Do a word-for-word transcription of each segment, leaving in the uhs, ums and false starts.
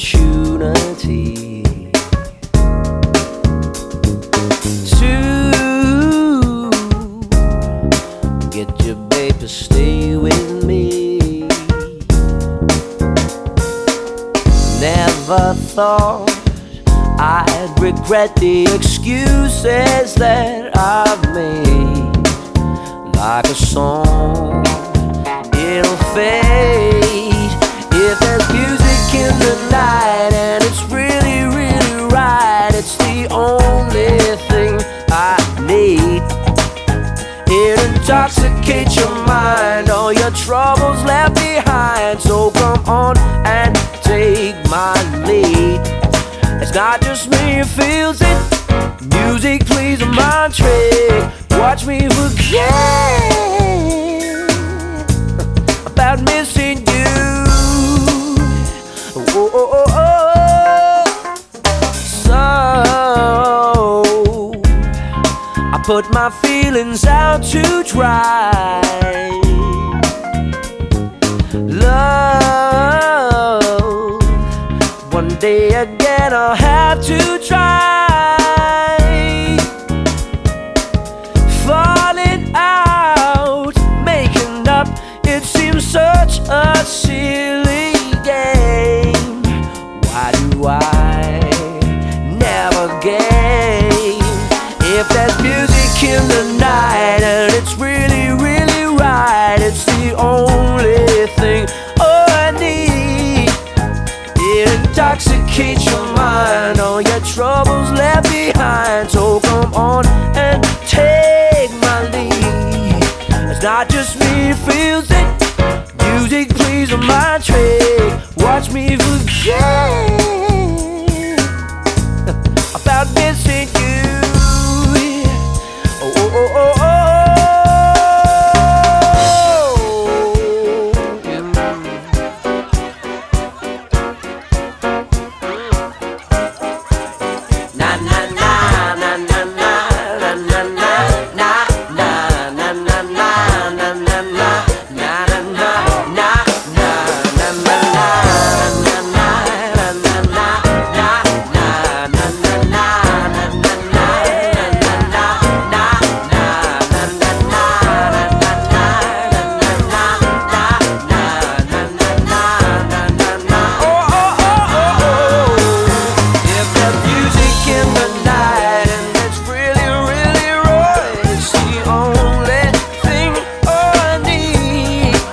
opportunity to get your babe to stay with me. Never thought I'd regret the excuses that I've made. Like a song, it'll fade if there's music in the night and it's really, really right. It's the only thing I need. It intoxicates your mind, all your troubles left behind. So come on and take my lead. It's not just me who feels it. Music plays a mind trick. Watch me forget about missing you. Oh, oh, oh, oh. So I put my feelings out to dry. Love, one day again I'll have to try. Falling out, making up, it seems such a silly game. Why do I never gain? If there's music in the night and it's really, really right, it's the only thing I need. It intoxicates your mind, all your troubles left behind. So come on and take my lead. It's not just me who feels it. Music plays on my trick. Watch me forget about missing you. Oh, oh, oh, oh, oh.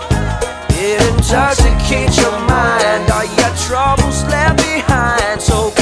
Intoxicate your mind, all your troubles left behind. So